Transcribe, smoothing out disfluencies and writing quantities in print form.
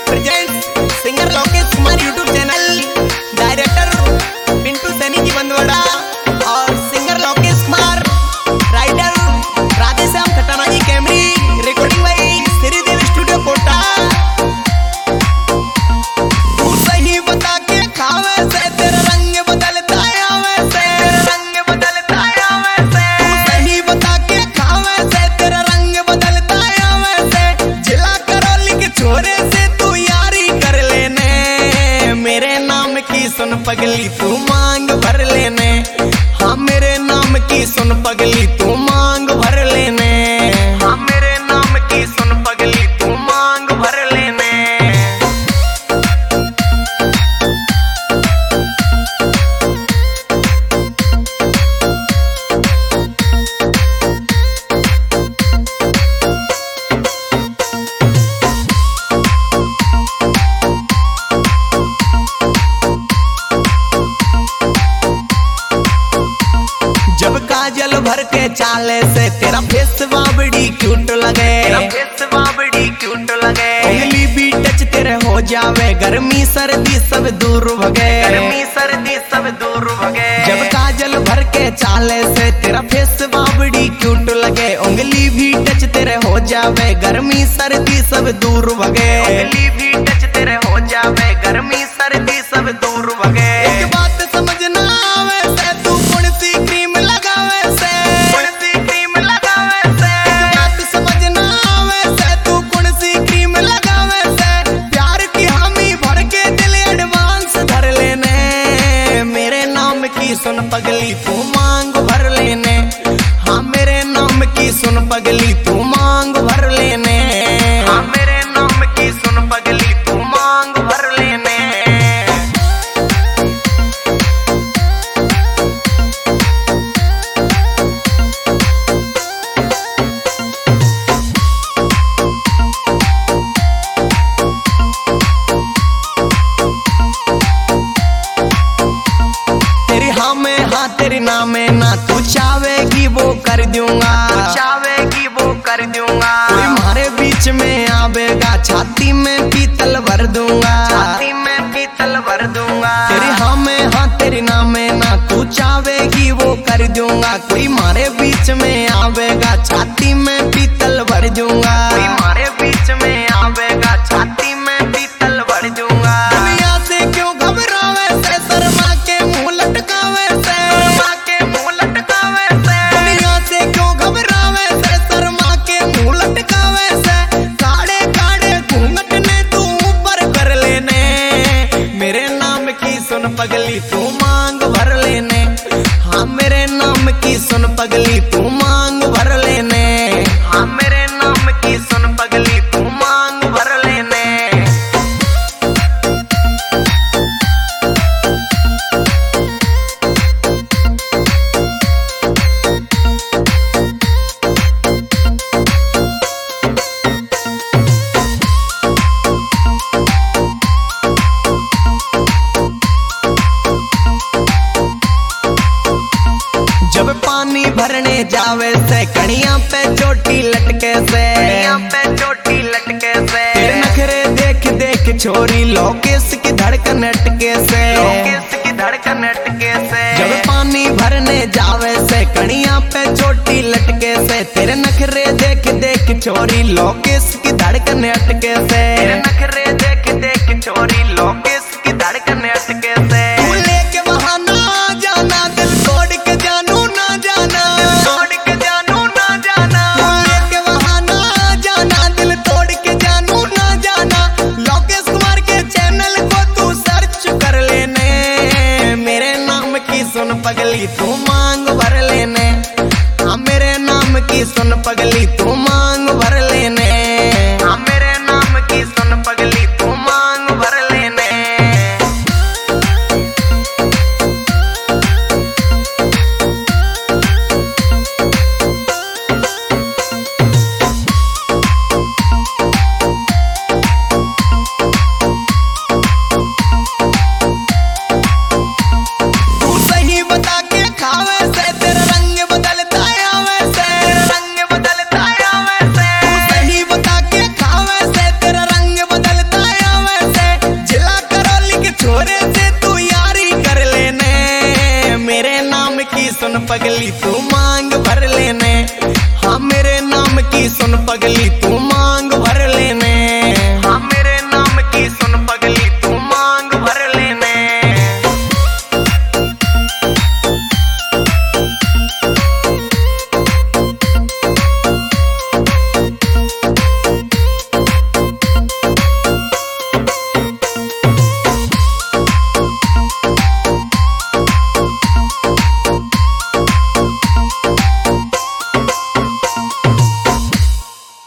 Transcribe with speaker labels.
Speaker 1: Present singer Lokesh Kumar YouTube channel, director Pintu Saini की बंदवाड़ा और singer Lokesh Kumar, writer Radheshyam Khatana ji camera, recording भाई श्रीदेव स्टूडियो कोटा। तू सही बता के खावे से तेरा रंग बदलता है वैसे, रंग बदलता है वैसे। तू सही बता के खावे से तेरा रंग बदलता है वैसे। जिला करौली के छोरे से तू यारी कर लेने, मेरे नाम की सुन पगली तू मांग भर लेने। हाँ मेरे नाम की सुन पगली तू मांग भर लेने। हाँ मेरे नाम की सुन पगली तू मांग भर लेने। जब काजल भर के चाले से तेरा फेस बाबड़ी क्यूट लगे, तेरा फेस बाबड़ी क्यूट लगे। उंगली भी टच तेरे हो जावे, गर्मी सर्दी सब दूर भगे, गर्मी सर्दी सब दूर भगे। जब काजल भर के चाले से तेरा फेस बाबड़ी क्यूट लगे, उंगली भी टच तेरे हो जावे, गर्मी सर्दी सब दूर भगे। उंगली भी टच तेरे हो जावे, गर्मी सर्दी सब दूर भगे। एक बात समझना आवे से तू कौन सी क्रीम लगावे से, कौन सी क्रीम लगावे से। एक बात समझना आवे से तू कौन सी क्रीम लगावे से। प्यार की हामी भर के दिल एडवांस धर लेने, मेरे नाम की सुन पगली तू मांग भर लेने। हाँ मेरे नाम की सुन पगली तू मांग भर लेने। हाँ मेरे नाम की सुन पगली तू मांग भर लेने। तेरी हाँ में हाँ तेरी ना में ना, तू चाहेगी वो कर दूंगा, चाहेगी वो कर दूंगा। कोई हमारे बीच में आवेगा, छाती में पीतल भर दूंगा, छाती में पीतल भर दूंगा। तेरी हाँ में हाँ तेरी ना में ना, तू चाहेगी वो कर दूंगा। कोई हमारे बीच में आवेगा, छाती में पीतल भर दूंगा। कोई हमारे बीच में आवेगा, छाती में पीतल भर दूंगा। दुनिया से क्यों घबरावे से, शर्मा के मुंह लटकावे से, शर्मा के मुंह लटकावे से। दुनिया से क्यों घबरावे से, शर्मा के मुंह लटकावे से। काड़े काड़े घूंघट ने तू ऊपर कर लेने, मेरे नाम की सुन पगली तू मांग भर लेने। हाँ मेरे नाम की सुन पगली तू मांग भर लेने। हाँ मेरे नाम की सुन पगली तू मांग भर लेने। जब पानी भरने जावे से, कड़िया पे चोटी लटके से, कड़िया पे चोटी लटके से। तेरे नखरे देख देख छोरी लोकेश की धड़कन अटके से, लोकेश की धड़कन अटके से। जब पानी भरने जावे से, कड़िया पे चोटी लटके से। तेरे नखरे देख देख छोरी लोकेश की धड़कन अटके से, तेरे नखरे देख देख छोरी लोकेश की धड़कन अटके से। तू लेके बहाना जाना, दिल तोड़ के जानू ना जाना, तोड़ के जानू ना जाना। तू लेके बहाना जाना, दिल तोड़ के जानू ना जाना। लोकेश कुमार के चैनल को तू सर्च कर लेने, मेरे नाम की सुन पगली तू मांग भर लेने। हाँ मेरे नाम की सुन पगली तू मांग भर लेने। हाँ मेरे नाम की सुन पगली तू मांग भर लेने। तू सही बता के खावे से, तेरा रंग बदलता है वैसे, रंग बदलता है सुन पगली तू मांग